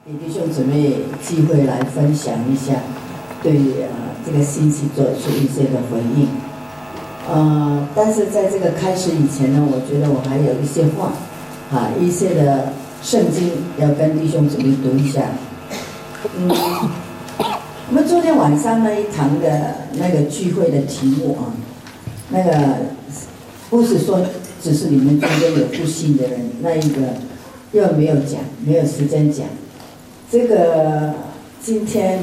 给弟兄姊妹机会来分享一下，对这个信息做出一些的回应。但是在这个开始以前呢，我觉得我还有一些话，一些的圣经要跟弟兄姊妹读一下。我们昨天晚上那一堂的那个聚会的题目那个不是说只是你们中间有不信的人，那一个又没有讲，没有时间讲。这个今天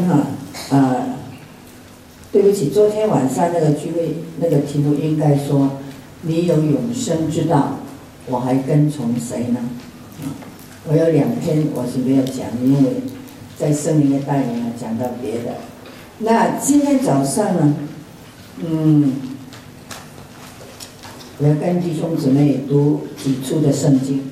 对不起，昨天晚上那个聚会那个题目应该说你有永生之道，我还跟从谁呢？我有2篇我是没有讲，因为在圣灵的带领讲到别的。那今天早上呢，我要跟弟兄姊妹读几处的圣经。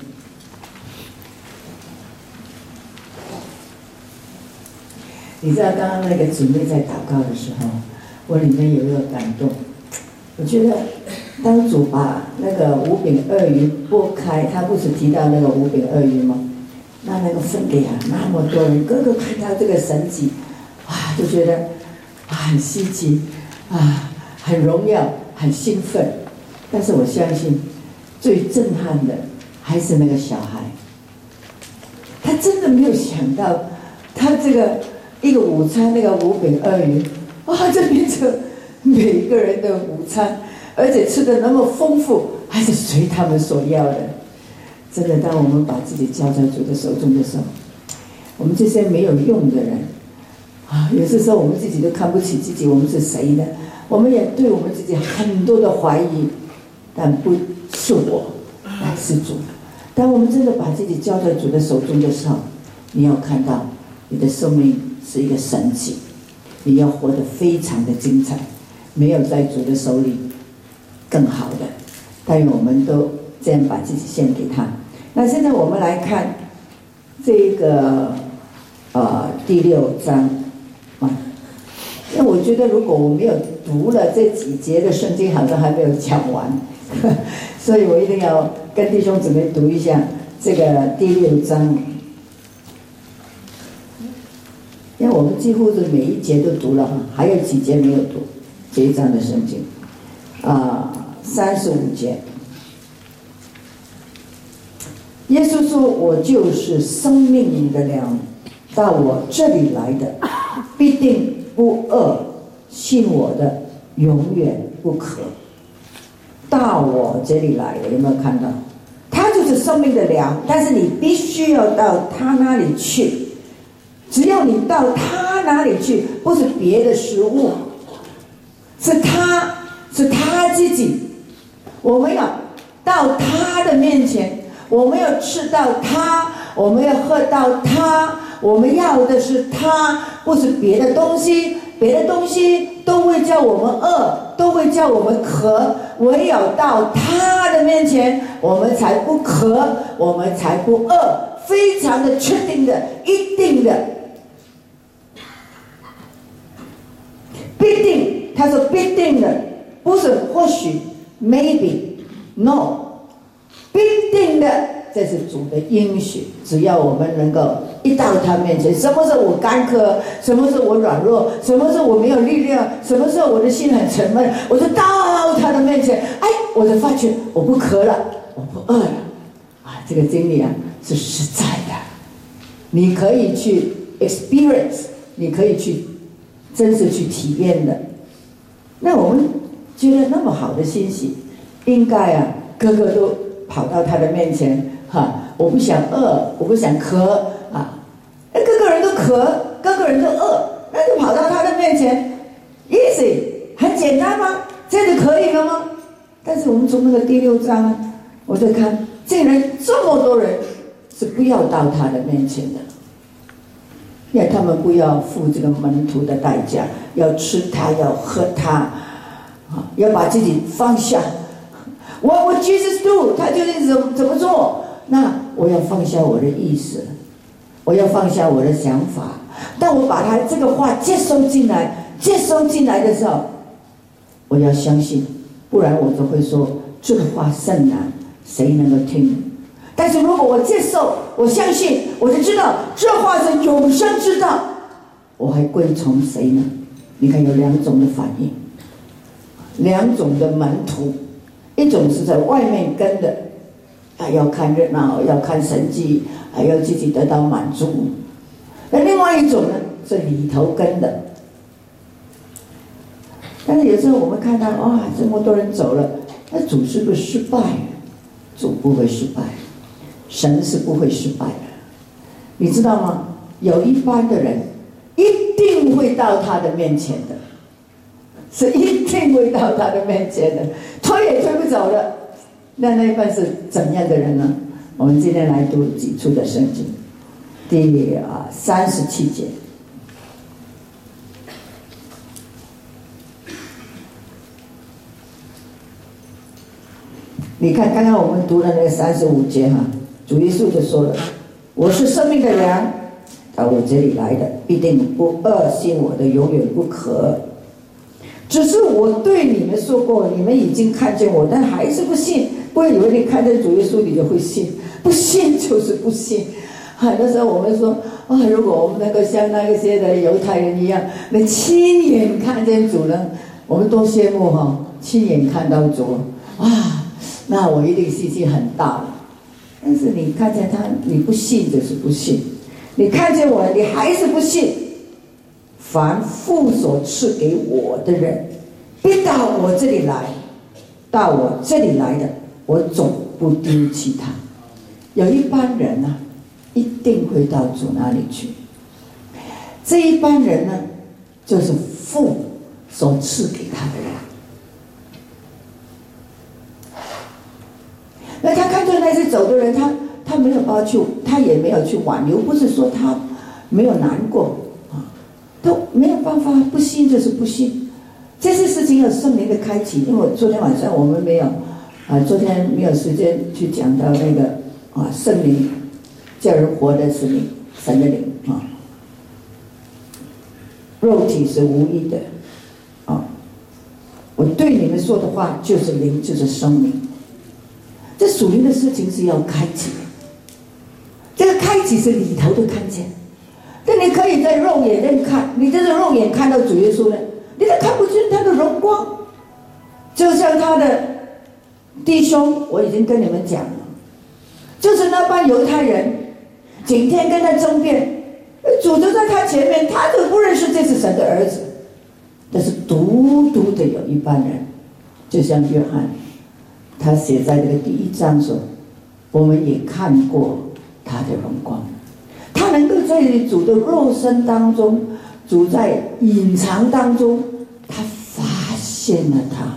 你知道刚刚那个姊妹在祷告的时候，我里面有一个感动。我觉得当主把那个5饼2鱼拨开，他不是提到那个5饼2鱼吗？那个分给那么多人，个个看到这个神迹，就觉得很稀奇，很荣耀，很兴奋。但是我相信最震撼的还是那个小孩，他真的没有想到，他这个一个午餐那个5饼2鱼，这变成每一个人的午餐，而且吃的那么丰富，还是随他们所要的。真的，当我们把自己交在主的手中的时候，我们这些没有用的人有些时候我们自己都看不起自己，我们是谁呢？我们也对我们自己很多的怀疑，但不是我，乃是主。当我们真的把自己交在主的手中的时候，你要看到你的生命是一个神迹，你要活得非常的精彩，没有在主的手里更好的。但愿我们都这样把自己献给他。那现在我们来看这个第6章因为我觉得如果我没有读了这几节的圣经，好像还没有讲完所以我一定要跟弟兄姊妹读一下这个第6章，因为我们几乎是每一节都读了，还有几节没有读这一章的圣经35节。耶稣说，我就是生命的粮，到我这里来的必定不饿，信我的永远不渴。到我这里来的，有没有看到？他就是生命的粮，但是你必须要到他那里去。只要你到他那里去，不是别的食物，是他自己。我们要到他的面前，我们要吃到他，我们要喝到他，我们要的是他，不是别的东西。别的东西都会叫我们饿，都会叫我们渴，唯有到他的面前，我们才不渴，我们才不饿，非常的确定的，一定的，必定。他说必定的，不是或许 maybe no， 必定的，这是主的应许。只要我们能够一到他面前，什么时候我干渴，什么时候我软弱，什么时候我没有力量，什么时候我的心很沉闷，我就到他的面前，我就发觉我不渴了，我不饿了这个经历是实在的，你可以去 experience， 你可以去真是去体验的。那我们觉得那么好的信息，应该个个都跑到他的面前我不想饿，我不想渴个个人都渴，个个人都饿，那就跑到他的面前 easy， 很简单吗？这样就可以了吗？但是我们从那个第6章我在看，竟然这么多人是不要到他的面前的，因为他们不要付这个门徒的代价，要吃他，要喝他要把自己放下。我 Jesus do， 他究竟怎么做？那我要放下我的意识，我要放下我的想法。当我把他这个话接收进来的时候，我要相信，不然我就会说这个话甚难，谁能够听？但是如果我接受，我相信，我我就知道这话是永生之道，我还归从谁呢？你看有2种的反应，2种的门徒，一种是在外面跟的，要看热闹，要看神迹，要自己得到满足。那另外一种呢，是里头跟的。但是有时候我们看到哇，这么多人走了，那主是不是失败？主不会失败，神是不会失败的。你知道吗？有一般的人一定会到他的面前的，是一定会到他的面前的，推也推不走的。那一般是怎样的人呢？我们今天来读几处的圣经，第37节。你看，刚刚我们读的那个35节哈，主耶稣就说了：“我是生命的粮，到我这里来的，必定不恶信我的，永远不可。只是我对你们说过，你们已经看见我，但还是不信。不会以为你看见主耶稣，你就会信，不信就是不信。”很多时候我们说如果我们能够像那些的犹太人一样，能亲眼看见主呢，我们多羡慕亲眼看到主那我一定信心很大了。但是你看见他，你不信就是不信。你看见我，你还是不信。凡父所赐给我的人，必到我这里来，到我这里来的，我总不丢弃他。有一般人呢，一定会到主那里去。这一般人呢，就是父所赐给他的人。那他看见那些走的人，他没有他也没有去挽留，不是说他没有难过都没有办法，不信就是不信。这些事情有圣灵的开启，因为昨天晚上我们没有昨天没有时间去讲到那个圣灵叫人活的是灵，神的灵肉体是无益的我对你们说的话就是灵，就是生命。这属灵的事情是要开启的，这个开启是里头的看见。但你可以在肉眼内看，你这个肉眼看到主耶稣呢，你都看不见他的荣光。就像他的弟兄，我已经跟你们讲了，就是那帮犹太人整天跟他争辩，主就在他前面，他都不认识这是神的儿子。但是独独的有一般人，就像约翰，他写在这个第1章说，我们也看过他的荣光。他能够在主的肉身当中，主在隐藏当中，他发现了他。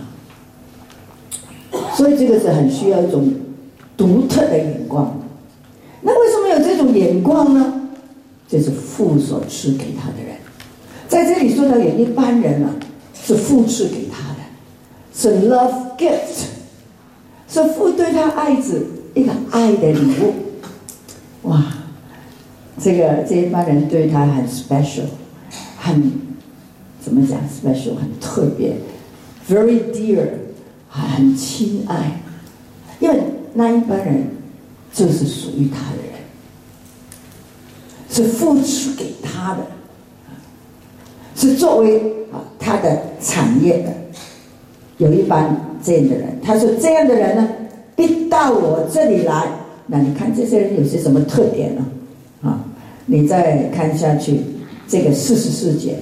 所以这个是很需要一种独特的眼光。那为什么有这种眼光呢？这是父所赐给他的人。在这里说到有一般人是父赐给他的，是 love gift， 是父对他爱子一个爱的礼物。哇，这一般人对他很 special， 很怎么讲 special， 很特别 ，very dear， 很亲爱，因为那一般人就是属于他的人，是付出给他的，是作为他的产业的。有一般这样的人，他说这样的人呢，必到我这里来。那你看这些人有些什么特点呢？你再看下去，这个44节，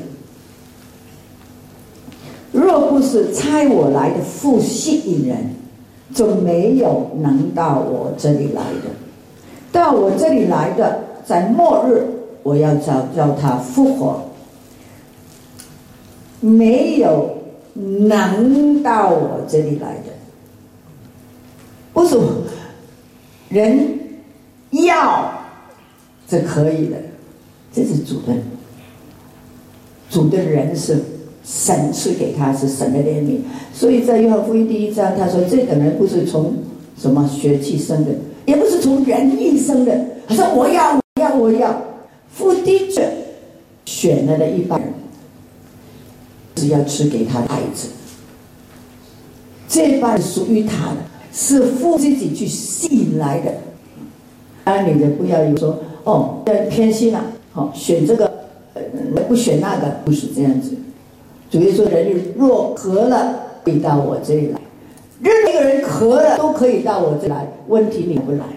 若不是差我来的父吸引人，就没有能到我这里来的。到我这里来的，在末日我要叫他复活。没有能到我这里来的，不是人要是可以的，这是主的人是神赐给他，是神的怜悯。所以在约翰福音第1章他说，这个人不是从什么血气生的，也不是从人意生的。他说我要父的确选了的一般人，是要赐给他的爱子，这班属于他的，是父自己去吸引来的。当然你就不要有说哦，偏心了，好选这个，不选那个，不是这样子。主耶稣说，人若渴了，可以到我这里来。任何一个人渴了都可以到我这里来，问题你不来。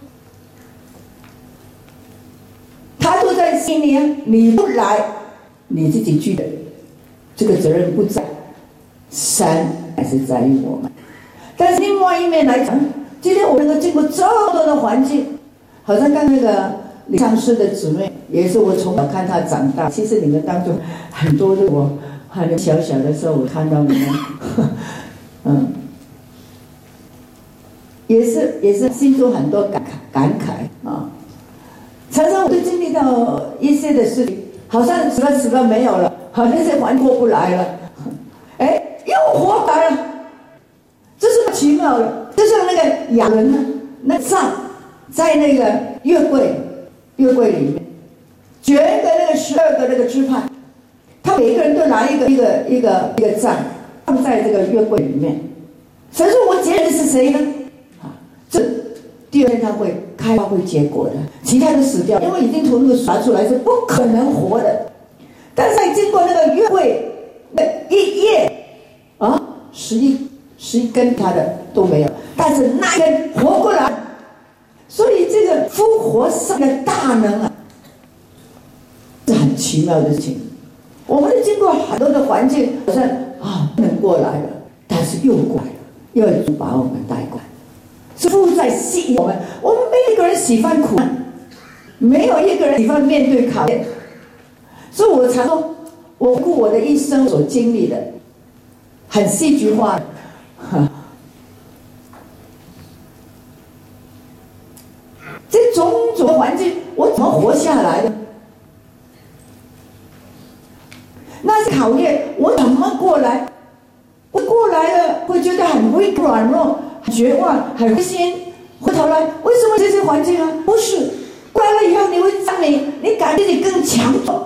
他都在心里，你不来，你自己去的，这个责任不在神，还是在于我们。但是另外一面来讲，今天我能够经过这么多的环境，好像刚那个李上师的姊妹，也是我从小看她长大。其实你们当中很多的我，还小小的时候我看到你们，也是心中很多感慨啊。常常我都经历到一些的事情，好像死了没有了，好像那些还过不来了，哎，又活过来了，这是奇妙的。就像那个亚伦呢，那杖在那个约柜里面，全个那个12个那个支派，他每个人都拿一个杖放在这个约柜里面。神说：“我拣人是谁呢？”这第二天他会开花会结果的，其他的死掉，因为已经从那个拔出来是不可能活的。但是在经过那个约柜那一夜啊，11根他的都没有，但是那一根活过来，所以这个复活上的大能啊，是很奇妙的事情。我们经过很多的环境，好像不能过来了，但是又过来了，又主把我们带过来。是父在吸引我们，我们没有一个人喜欢苦难，没有一个人喜欢面对考验。所以我常说，我顾我的一生所经历的，很戏剧化的，这种种环境，我怎么活下来的？那是考验，我怎么过来？我过来了，会觉得很微软弱。绝望，很灰心，回头来，为什么这些环境啊？不是，过来了以后，你会赞美，你感觉你更强壮，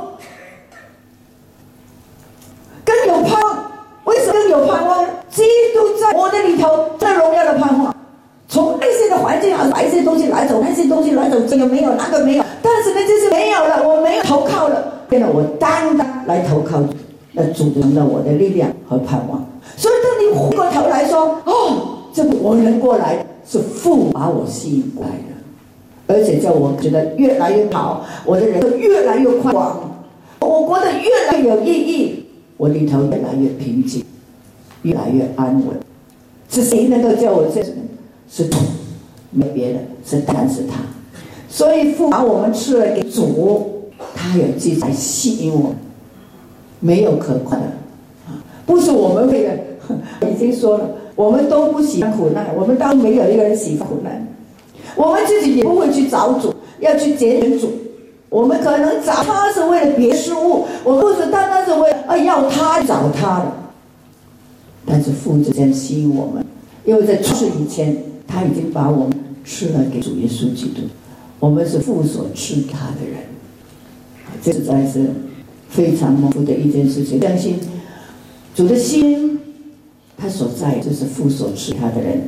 更有盼望。为什么更有盼望？基督在我的里头，这荣耀的盼望。从那些的环境把一些东西拿走，那些东西拿走，这个没有，那个没有，但是呢，这是没有了，我没有投靠了，变得我单单来投靠主，那主成了我的力量和盼望。所以当你回过头来说，这个我能过来，是父把我吸引过来的，而且叫我觉得越来越好，我的人越来越宽广，我过得越来越有意义，我里头越来越平静，越来越安稳。是谁能够叫我这样？是主，没别的，是单单是他。所以父把我们赐了给主，他有计来吸引我们，没有可夸的，不是我们为了，已经说了。我们都不喜欢苦难，我们当没有一个人喜欢苦难，我们自己也不会去找主，要去拣选主。我们可能找他是为了别事物，我们不是单单是为了要他找他的。但是父这样吸引我们，因为在出世以前，他已经把我们赐了给主耶稣基督，我们是父所赐给他的人，这实在是非常丰富的一件事情。相信主的心。他所在就是父所赐他的人。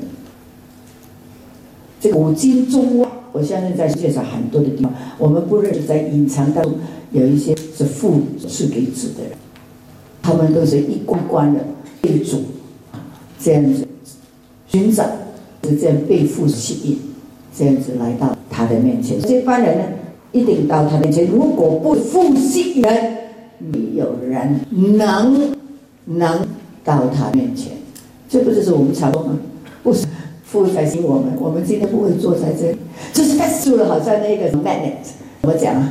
这个古今中外，我相信在世界上很多的地方，我们不认识，在隐藏当中有一些是父赐给子的人，他们都是一关关的被主这样子寻找，是这样被父吸引，这样子来到他的面前。这班人呢，一定到他面前。如果不父吸引人，没有人能到他面前。这不就是我们常说吗？不是父在吸引我们，我们今天不会坐在这里，就是在住了，好像那个 magnet， 怎么讲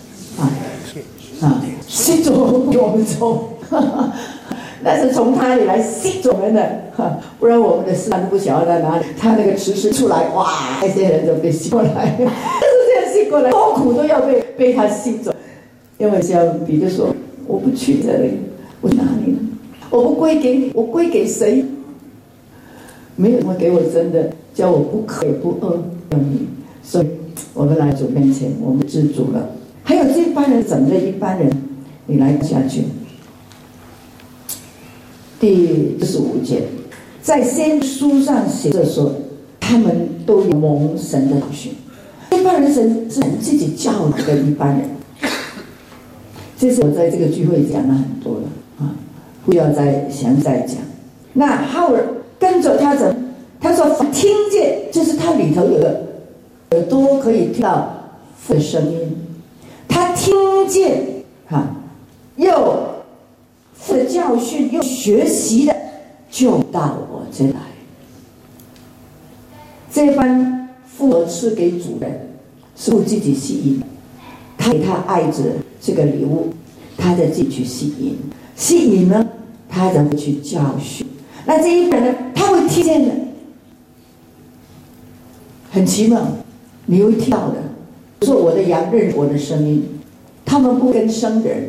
吸着我们走，那是从他里来吸着我们的，不然我们的思想都不晓得在哪里。他那个磁石出来，哇，那些人就被吸过来，就是这样吸过来，多苦都要被他吸走。因为像彼得说，我不去这里，我去哪里呢？我不归给你，我归给谁？没有人会给我真的叫我不渴也不饿要你。所以我们来主面前，我们知足了。还有这班人怎么的一般人，你来下去。第45节，在先书上写着说，他们都有蒙神的教训。这一般人神是自己教的跟一般人。这是我在这个聚会讲了很多了啊，不要再详再讲。那哈尔跟着他走，他说听见，就是他里头有个耳朵可以听到父的声音，他听见又父的教训，又学习的，就到我这来。这番父赐给主的，是父自己吸引，他给他爱子这个礼物，他再自己去吸引，吸引呢，他才会去教训。那这一本呢，他会听见的，很奇妙，你会听到的。说我的羊认识我的声音，他们不跟生的人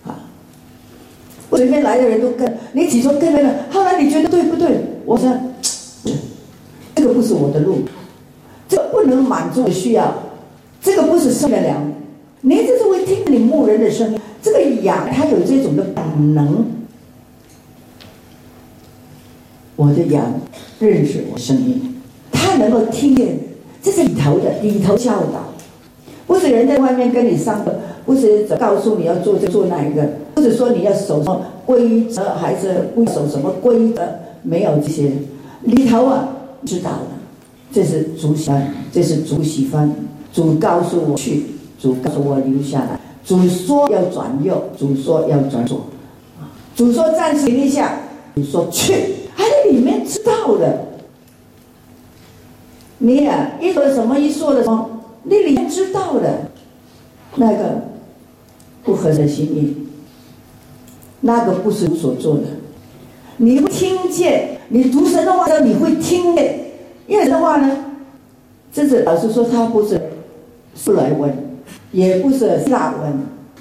随便来的人都跟，你起初跟了，后来你觉得对不对？我说这个不是我的路，这个不能满足我的需要，这个不是生的粮。你只是会听你牧人的声音，这个羊它有这种的本能。我的羊认识我声音，它能够听见，这是里头教导，不是人在外面跟你上课，不是告诉你要做这做那一个，不是说你要守什么规则，还是不守什么规则，没有这些里头知道的。这是主喜欢，这是主喜欢。主告诉我去，主告诉我留下来。主说要转右，主说要转左，主说暂时停一下，主说去，还在里面知道的。你一说什么，一说了什么，你里面知道的，那个不合的心意，那个不是主所做的。你会听见，你读神的话呢，你会听见。因为神的话呢，这是老师说，它不是希伯来文，也不是希腊文，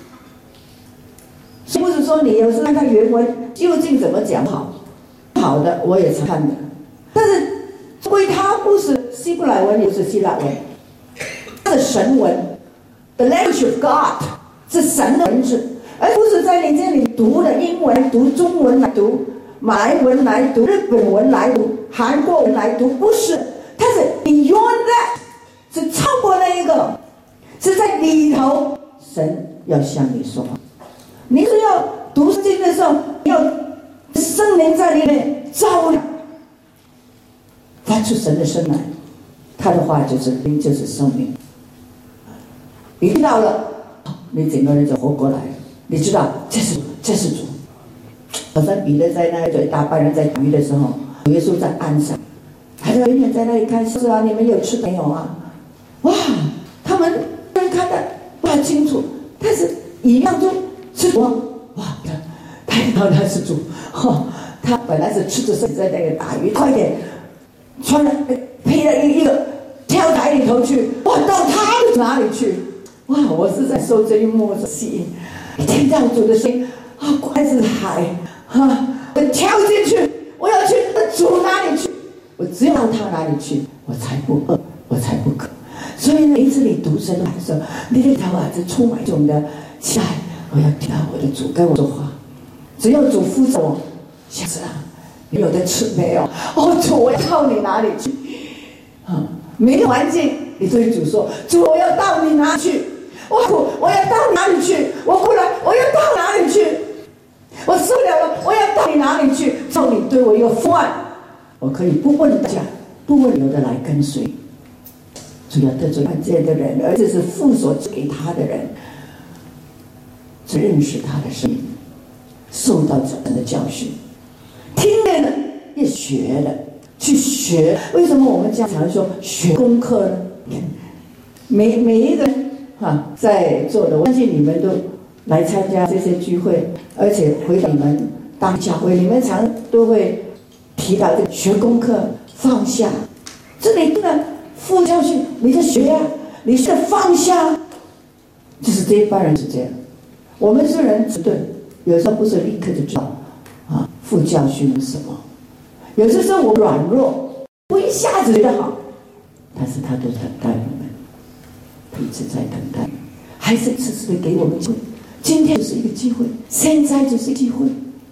不是说你有时候看原文究竟怎么讲好的我也常看的，但是归它不是希伯来文，也不是希腊文，它是神文 ，the language of God 是神的文字，而不是在你这里读的英文、读中文来读。马来文来读，日本文来读，韩国文来读，不是，它是 beyond that， 是超过那一个，是在里头，神要向你说话。你是要读圣经的时候，要圣灵在里面照亮，发出神的声来，他的话就是生命。你听到了，你整个人就活过来了，你知道这是主。好像彼得在那里，大半人在打鱼的时候，耶稣在岸上，还在远远在那里看，是啊，你们有吃没有啊？哇，他们看得不太清楚，但是一样中是主，哇，他知道他是主，他本来是吃着身在那个打鱼，快点穿了配了一个跳海里头去，哇，到他的哪里去？哇，我是在受这一幕所吸引，听到主的声音果然是海。我跳进去，我要去主哪里去？我只有到他哪里去，我才不饿，我才不渴。所以每一次你读神的时候，你的头就充满这种的期待，我要听到我的主跟我说话。只要主扶着我，小子你有的吃没有？主，我要到你哪里去？没有环境，你对主说：主，我要到你哪里去？我要到哪里去？我过来，我要到哪里去？我受了了，我要到你哪里去？照你对我有方案，我可以不问大家，不问有的来跟随。主要得罪关键的人，而这是父所给他的人，只认识他的声音，受到这样的教训，听见了也学了，去学。为什么我们经常说学功课呢？每一个人在座的，我相信你们都来参加这些聚会，而且回到你们当教会，你们常都会提到这个学功课、放下。这里的副教训，你在学啊，你是放下，就是这一般人是这样。我们虽然迟钝，有时候不是立刻就知道副教训是什么。有些时候我软弱，不一下子觉得好，但是他都等待我们，一直在等待，还是时时的给我们机会。今天就是一个机会，现在就是机会。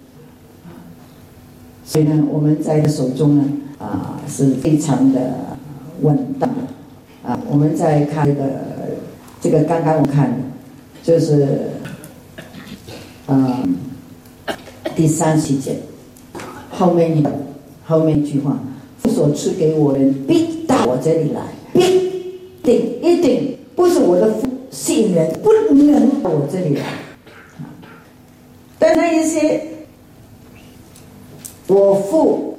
所以呢，我们在手中呢，是非常的稳当的， 我们在看这个刚刚我看的，就是第37节后面一句话，父所赐给我的人必到我这里来，一定不是我的父吸引人，不能到我这里来。但那一些我父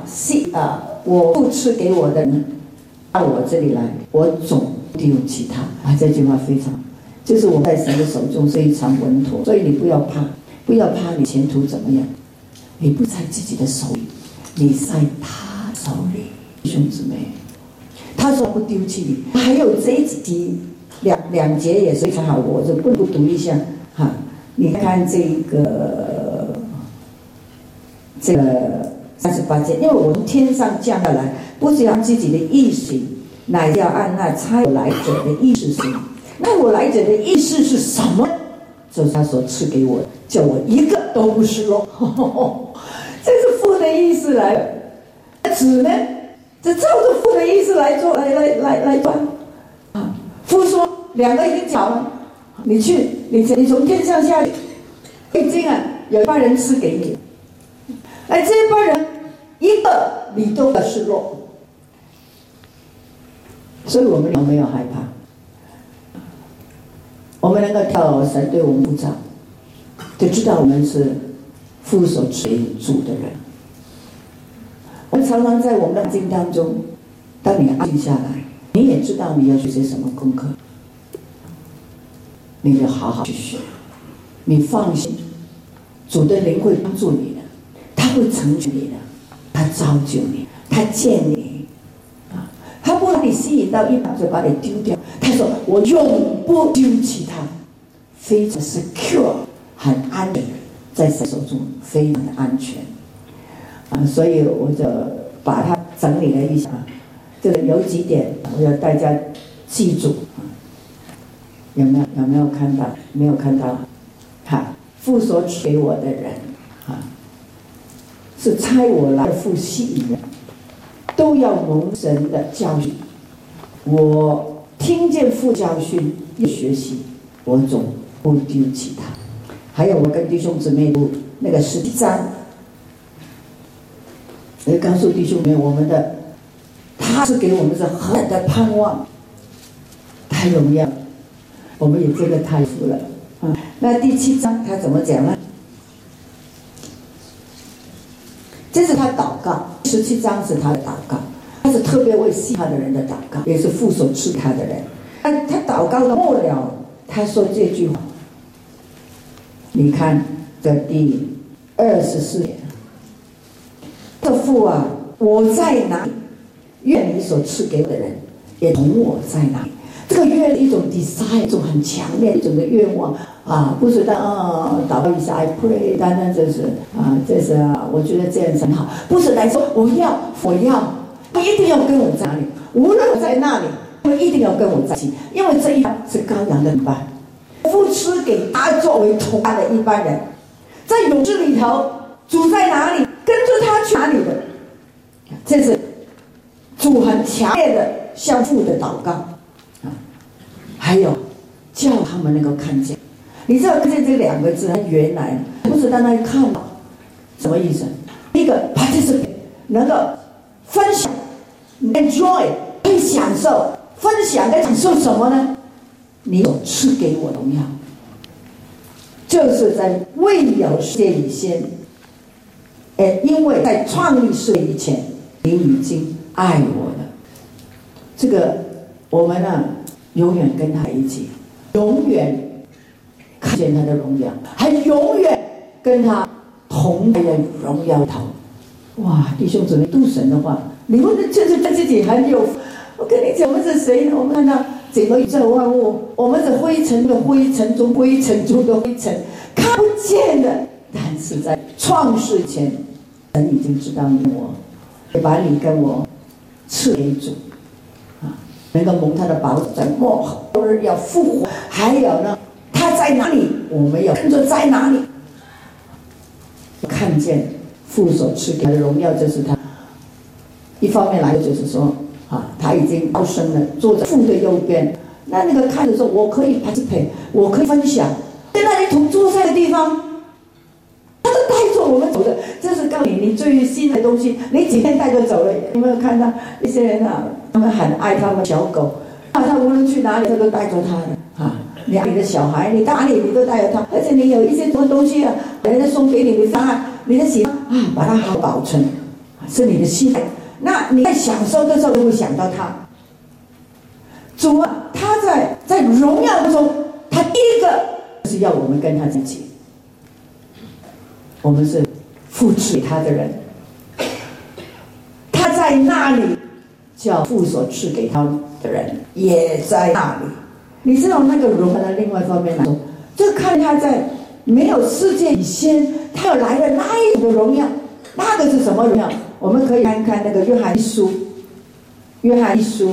赐给我的人到我这里来，我总丢弃他。这句话非常，就是我在神的手中非常稳妥，所以你不要怕你前途怎么样，你不在自己的手里，你在他手里。弟兄姊妹，他说不丢弃你。还有这一集两节也是非常好，我就不读一下哈。你看这个38节，因为我从天上降下来，不是要自己的意识，乃要按那差我来者的意思行。那我来者的意思是什么？就是他所赐给我的，叫我一个都不失落。这是父的意思来的，子呢，就照着父的意思来做，来做。父说2个已经讲了，你从天上下去，已经有一帮人赐给你，这一帮人一个你都不失落。所以我们有没有害怕？我们能够跳神对我们鼓掌，就知道我们是父所赐主的人。我们常常在我们的环境当中，当你安静下来，你也知道你要学些什么功课，你就好好去学。你放心，主的灵会帮助你的，他会成全你的，他造就你，他建立你，他不把你吸引到一半就把你丢掉。他说我永不丢弃他，非常 secure， 很安全，在神手中非常的安全。所以我就把它整理了一下，这个有几点我要大家记住。有没有看到？没有看到。父所赐给我的人，是差我来的父吸引人，都要蒙神的教训。我听见父教训，又学习，我总不丢弃他。还有我跟弟兄姊妹读那个17章，我就告诉弟兄们，他是给我们是何等的盼望，太荣耀，我们也真的太服了。那第7章他怎么讲呢？这是他祷告，17章是他的祷告，他是特别为信他的人的祷告，也是父所赐他的人。他祷告的末了，他说这句话，你看这第24节，这父啊，我在哪里，愿你所赐给我的人也同我在哪里。这个愿一种 desire， 一种很强烈一种的愿望不是祷告一下 I pray， 单单这是我觉得这样很好，不是来说我要，你一定要跟我在哪里，无论我在那里，你一定要跟我在一起，因为这一班是羔羊的一班，父赐给他作为同伴的一般人，在勇士里头，主在哪里，跟着他去哪里的，这是主很强烈的向父的祷告。还有叫他们能够看见，你知道看见这2个字，它原来不是在那里看到，什么意思？一个 participate， 能够分享 ，enjoy， 可以享受，分享跟享受什么呢？你所赐给我荣耀，就是在未有世界以前，因为在创立世界以前，你已经爱我了。这个我们永远跟他一起，永远看见他的荣耀，还永远跟他同在荣耀头。哇，弟兄姊妹，读神的话，你们就是对自己很有。我跟你讲，我们是谁呢？我们看到整个宇宙万物，我们是灰尘的灰尘中灰尘中的灰尘，看不见的。但是在创世前，神已经知道你我，也把你跟我赐给主。能够蒙他的保守，在末后日要复活。还有呢，他在哪里，我们要跟着在哪里。看见父所赐给他的荣耀，就是他一方面来就是说， 他已经高升了，坐在父的右边。那个看的时候，我可以 participate， 我可以分享。在那里同坐在的地方，他都带着我们走的。这是告诉你，你最新的东西，你几天带着走了。有没有看到一些人他们很爱他们小狗，他无论去哪里，他都带着他的你的小孩，你到哪里你都带着他，而且你有一些什么东西人家送给你，你放在你的喜把它好保存，是你的心态。那你在享受的时候，就会想到他。主他在荣耀当中，他第一个是要我们跟他在一起。我们是父赐给他的人，他在那里，叫父所赐给他的人也在那里。你知道那个荣耀的另外一方面来说，就看他在没有世界以前，他要来的那一种的荣耀。那个是什么荣耀？我们可以看看那个约翰一书，约翰一书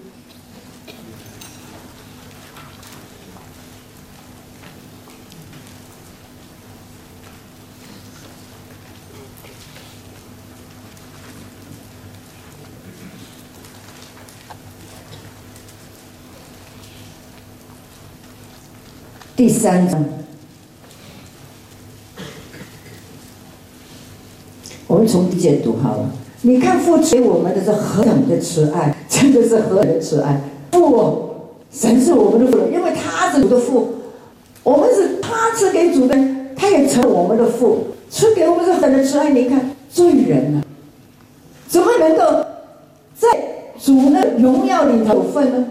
第3章，我们从第1节读好了。你看父赐给我们的是何等的慈爱，真的是何等的慈爱！父神是我们的父，因为他是主的父，我们是他赐给主的，他也成我们的父，赐给我们是何等的慈爱。你看罪人怎么能够在主的荣耀里头有份呢？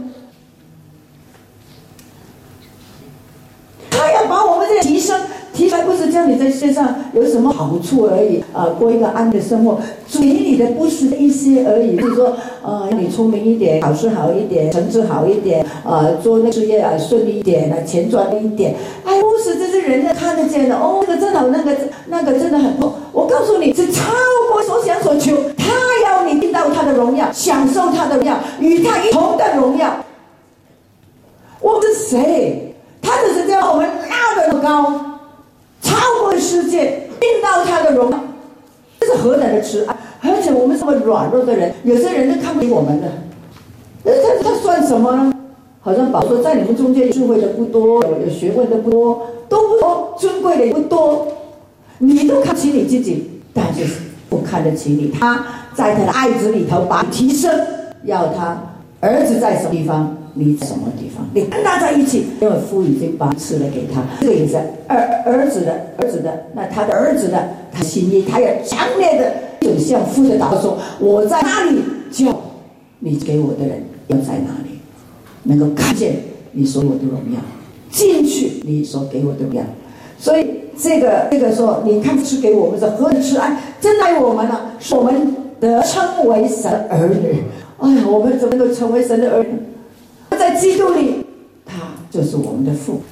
他要把我们这个提升不是叫你在世界上有什么好处而已，过一个安的生活。主给你的不是一些而已，就是说，你聪明一点，考试好一点，成绩好一点，做那事业顺利一点，钱赚一点。不是，这是人家看得见的。这个真好，那个真的很多。我告诉你，是超过所想所求。他要你听到他的荣耀，享受他的荣耀，与他一同的荣耀。我是谁？他只是将我们拉得那么高，超过世界，听到他的荣耀，这是何等的慈爱！而且我们这么软弱的人，有些人都看不起我们的，他算什么呢？好像保罗说，在你们中间智慧的不多，有学问的不多，都不多，尊贵的也不多，你都看不起你自己，但是不看得起你。他在他的爱子里头把你提升，要他儿子在什么地方，你在什么地方，你跟他在一起，因为父已经把赐了给他，这个也是儿子的，那他的儿子的，他心意，他也强烈的一种向父的祷告说：我在哪里，叫你给我的人要在哪里，能够看见你所有的荣耀，进去你所给我的荣耀。所以这个说，你看赐给我们是何等慈爱，真爱我们了，使我们得称为神儿女。我们怎么能够成为神的儿女？在基督里，他就是我们的父，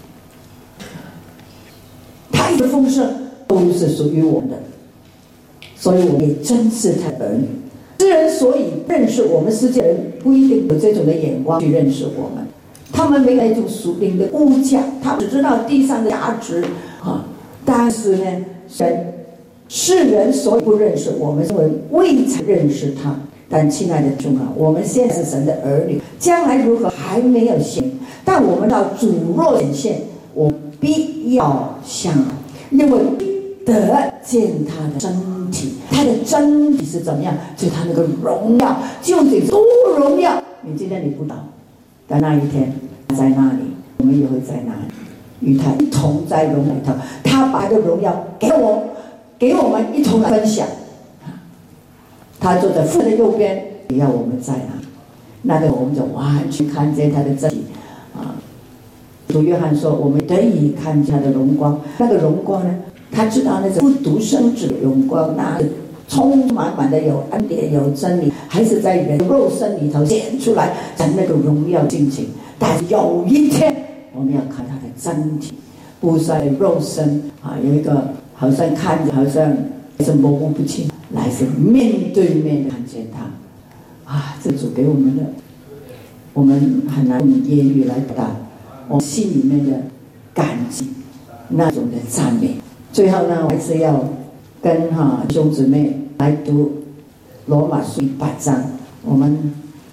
他一的丰盛都是属于我们的，所以我们也真是他的儿女。世人所以认识我们，世界人不一定有这种的眼光去认识我们，他们没有一种属灵的估价，他们只知道地上的价值但是呢，世人所以不认识我们，因为未曾认识他。但亲爱的弟兄我们现在是神的儿女，将来如何还没有显，但我们到主若显现，我必要像，因为必得见他的真体。他的真体是怎么样？就是他那个荣耀，究竟多荣耀，你今天你不知道，但那一天在那里，我们也会在那里与他一同在荣耀里头。他把这荣耀给我们一同来分享。他坐在父的右边，也要我们在那个我们就完全看见他的真体主约翰说，我们得以看见他的荣光。那个荣光呢，他知道那是不独生子的荣光，那充满满的有恩典有真理，还是在人肉身里头显出来在那个荣耀尽情。但是有一天我们要看他的真体，不在肉身有一个好像看着好像是模糊不清，来是面对面的看见他这主给我们的，我们很难用言语来表达我们心里面的感激，那种的赞美。最后呢，我还是要跟弟兄姊妹来读罗马书8章，我们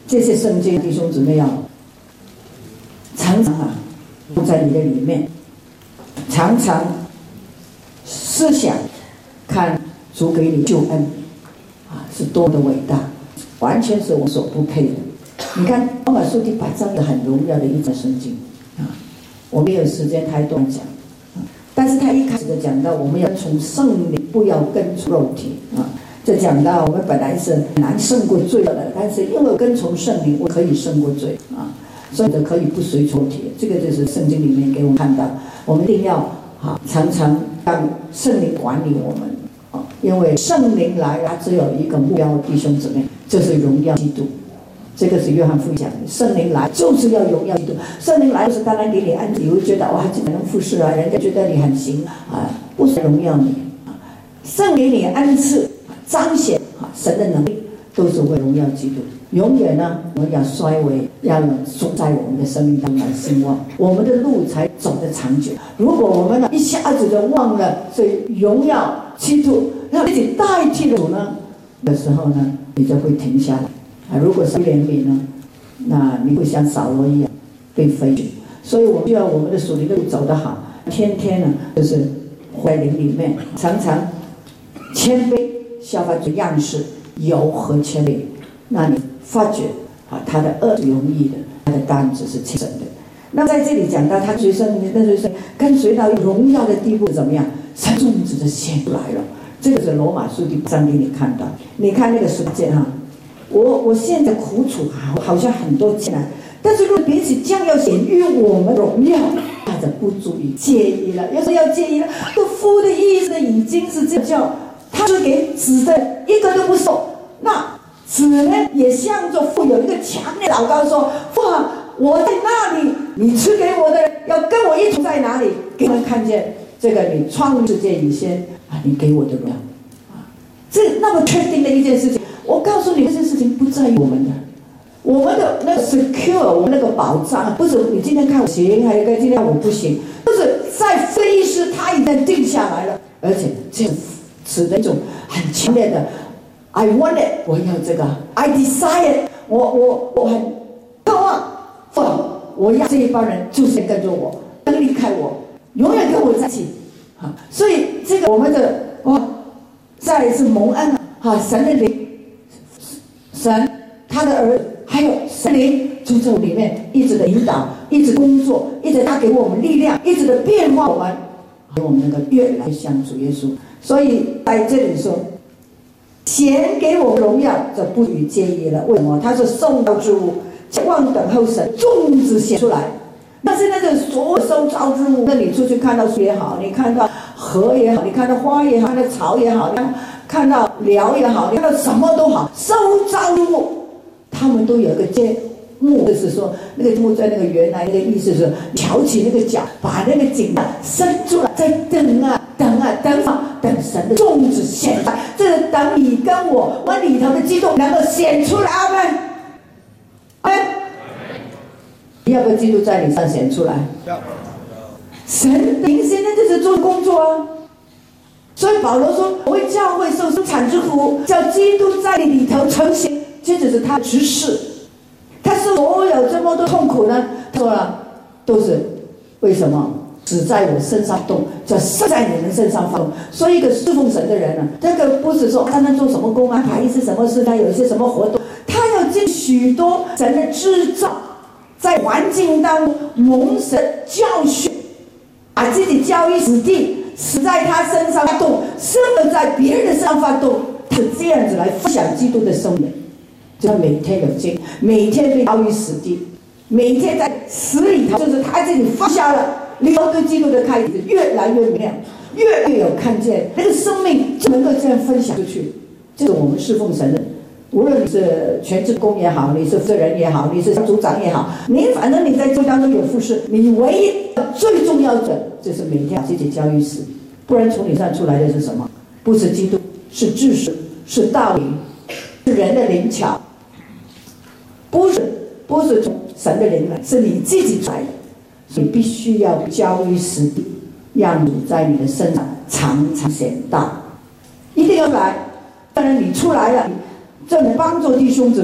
这些圣经弟兄姊妹要常常放在你的里面，常常思想看主给你救恩是多么的伟大，完全是我所不配的。你看罗马书第8章是很荣耀的一章圣经我没有时间太多讲但是他一开始的讲到我们要从圣灵，不要跟从肉体这讲到我们本来是难胜过罪的，但是因为跟从圣灵，我可以胜过罪所以可以不随从肉体。这个就是圣经里面给我们看到，我们一定要常常让圣灵管理我们因为圣灵来他只有一个目标，弟兄姊妹，就是荣耀基督。这个是约翰福音讲的，圣灵来就是要荣耀基督。圣灵来就是当然给你安置，你会觉得哇，这个能服侍人家觉得你很行不是荣耀你圣灵给你安置彰显神的能力，都是为荣耀基督。永远呢，我们要衰微，要种在我们的生命当中兴旺，我们的路才走得长久。如果我们一下子就忘了这荣耀基督，让自己代替了主呢，有时候呢，你就会停下来如果是怜悯呢，那你会像扫罗一样被废去。所以我们需要我们的属灵的路走得好，天天呢就是活在灵里面，常常谦卑，效法主样式，柔和谦卑，那你发觉他的恶是容易的，他的担子是轻省的。那在这里讲到他随身跟随到荣耀的地步怎么样？神种子就显出来了。这个是罗马书第8章给你看到。你看那个书件我现在苦楚好像很多艰难，但是如果彼此将要显于我们荣耀，他就不足以介意了。要是要介意了，这父的意思已经是这叫他是给子的一个都不受，那子呢也向着父有一个强烈祷告说：父我在那里，你赐给我的要跟我一同在哪里？给我们看见这个你创世界以前你给我的荣耀这那么确定的一件事情。我告诉你，这件事情不在于我们的那个 secure， 我们那个保障不是你今天看我行，还有一个今天我不行，就是在非是他已经定下来了，而且这指的一种很强烈的 I want it， 我要这个 I desire， 我很渴望，我要这一帮人就是跟着我，不离开我，永远跟我在一起所以这个我们的再一次蒙恩神的灵，神他的儿子还有神灵就在里面一直的引导，一直工作，一直他给我们力量，一直的变化我们，给我们那个越来像主耶稣。所以在这里说显给我们荣耀，这不予介意了。为什么？他是受造之物，望等候神种子显出来。但是那个所有受造之物，那你出去看到树也好，你看到河也好，你看到花也好，看到草也好，看到鸟也好，你看到什么都好，受造之物他们都有一个节目，就是说那个节目在那个原来那个意思是挑起那个脚，把那个颈伸出来，在等神的种子显出来。这是等你跟我里头的基督能够显出来。阿们，阿们。要不要基督在你上显出来？神灵现在就是做工作所以保罗说：“我为教会受生产之苦，叫基督在你里头成形。”这只是他的指示。他所有这么多痛苦呢，他说了，都是为什么？只在我身上动，叫神在你们身上发动。所以一个侍奉神的人这个不是说他能做什么工排一些什么事，他有一些什么活动，他要尽许多神的制造，在环境当中蒙神教训，把自己交于死地，死在他身上发动，生而在别人的身上发动，他是这样子来分享基督的生命。就他每天有经，每天被交于死地，每天在死里头，就是他自己放下了，里头对基督的开始越来越明亮，越来越有看见，那个生命就能够这样分享出去。这是我们侍奉神的，无论你是全职工也好，你是负责人也好，你是组长也好，你反正你在这当中有服侍，你唯一最重要的就是每天把自己交于死，不然从你身上出来的是什么？不是基督，是知识，是道理，是人的灵巧，不是从神的灵来，是你自己出来的。所以必须要交于死地，让你在你的身上常常显大，一定要来。当然你出来了，这能帮助弟兄姊妹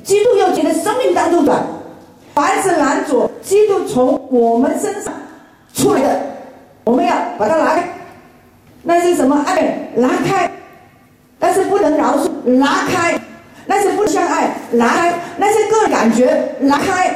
基督要你的生命当中的，凡是拦阻基督从我们身上出来的，我们要把它拿开。那是什么爱？拿开。那是不能饶恕，拿开；那是不相爱，拿开；那些个人感觉，拿开；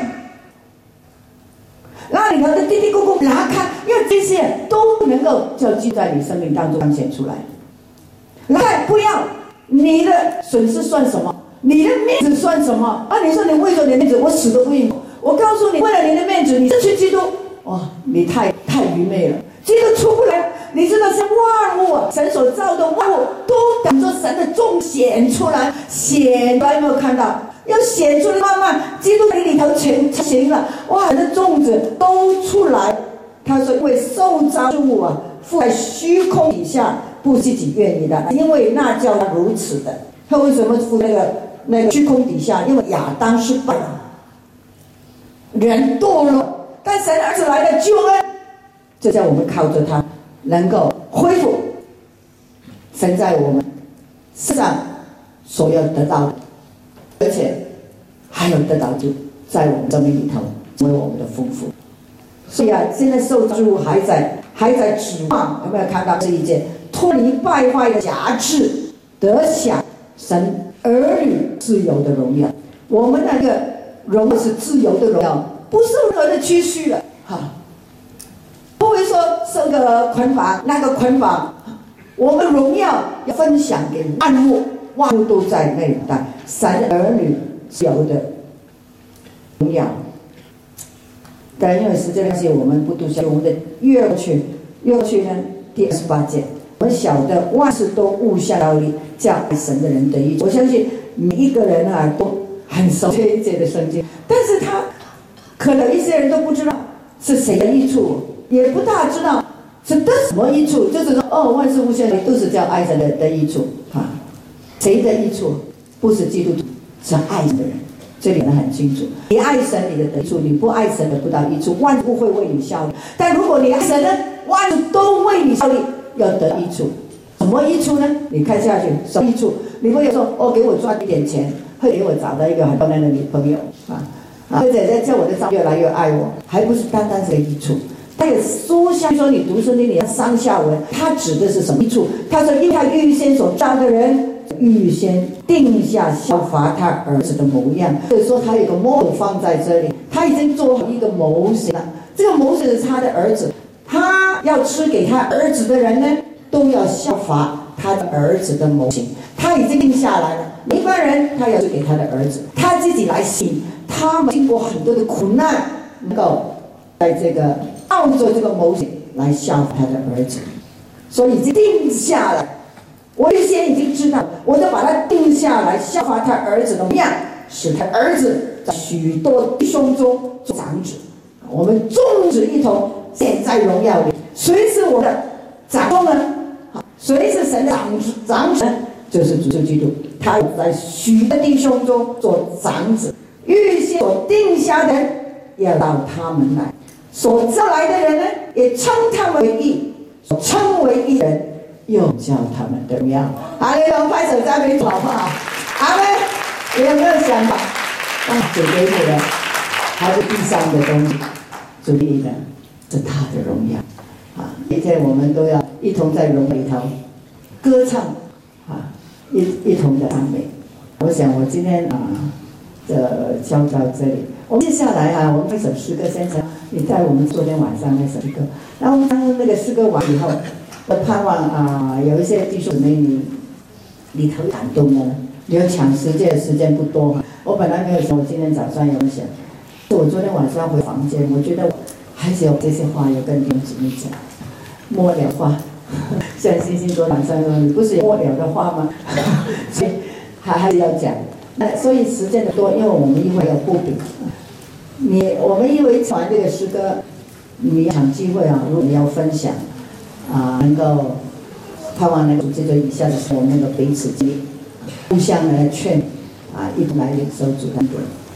那里头的嘀嘀咕咕，拿开。因为这些都能够叫基督在你生命当中彰显出来。拿开，不要你的损失算什么？你的面子算什么？啊，你说你为了你的面子，我死都不应。我告诉你，为了你的面子，你失去基督，哇，你太愚昧了。基督出不来，你知道是万物啊，神所造的万物都等着神的种显出来，显出来有没有看到？要显出来，慢慢基督里头成型了，哇，神的种子都出来。他说，因为受造之物啊，附在虚空底下，不自己愿意的，因为那叫他如此的。他为什么附那个虚空底下？因为亚当失败了，人堕落，但神儿子来的救恩。这叫我们靠着他能够恢复神在我们身上所要得到的，而且还有得到就在我们生命里头成为我们的丰富。所以啊，现在受造之物还在指望，有没有看到这一件脱离败坏的辖制，得享神儿女自由的荣耀？我们那个荣耀是自由的荣耀，不受任何的拘束了，哈。不会说受个捆绑，那个捆绑，我们荣耀要分享给万物，万物都在内带神儿女自由的荣耀。但因为时间关系，我们不读下去，我们的越过去呢，第28节，我们晓得万事都互相效力，叫爱神的人得益处。我相信每一个人啊都很熟这一节的圣经，但是他可能一些人都不知道是谁的益处。也不大知道是得什么益处，就是说，哦，万事互相都是叫爱神的益处啊。谁的益处？不是基督徒，是爱神的人。这里呢很清楚，你爱神，你的得益处；你不爱神的不到益处。万物会为你效力，但如果你爱神呢，万物都为你效力，要得益处。什么益处呢？你看下去，什么益处？你会有说，哦，给我赚一点钱，会给我找到一个很漂亮的女朋友或者叫我的丈夫越来越爱我，还不是单单是个益处。他也说像说你读圣经里的上下文，他指的是什么益处？他说，因为他预先所造的人，预先定下效法他儿子的模样。所以说他有个 model 放在这里，他已经做好一个模型了。这个模型是他的儿子，他要吃给他儿子的人呢，都要效法他的儿子的模型。他已经定下来了，一般人他要吃给他的儿子，他自己来信，他们经过很多的苦难，能够在这个照着这个模型来效法他的儿子，所以已经定下来。我预先已经知道，我就把它定下来，效法他儿子的模样，使他儿子在许多弟兄中做长子。我们众子一同显在荣耀里。谁是我的长宗呢？谁是神的长子呢？就是主基督。他在许多弟兄中做长子，预先所定下的人要到他们来。所召来的人呢，也称他们为义；所称为义人，又叫他们的荣耀。好，你们拍手赞美主好不好？阿们。你有没有想法？主给你的还是地上的东西，主给你的是他的荣耀啊！今天我们都要一同在荣里头歌唱啊，一同的赞美。我想我今天教到这里。我们接下来我们那首诗歌先生，你在我们昨天晚上那首诗歌，然后我们当那个诗歌完以后，我盼望有一些弟兄姊妹你特别感动呢，你要抢时间不多嘛。我本来没有想，我今天早上有想，我昨天晚上回房间，我觉得我还是有这些话要跟弟兄姊妹讲，末了话，像星星昨晚上说，你不是有末了的话吗？所以还是要讲。所以时间的多，因为我们因为有布饼，我们因为传这个诗歌，你有机会如果你要分享能够盼望能够这个以下的时候，我们能够彼此激励，互相来劝一同来领受主的恩典。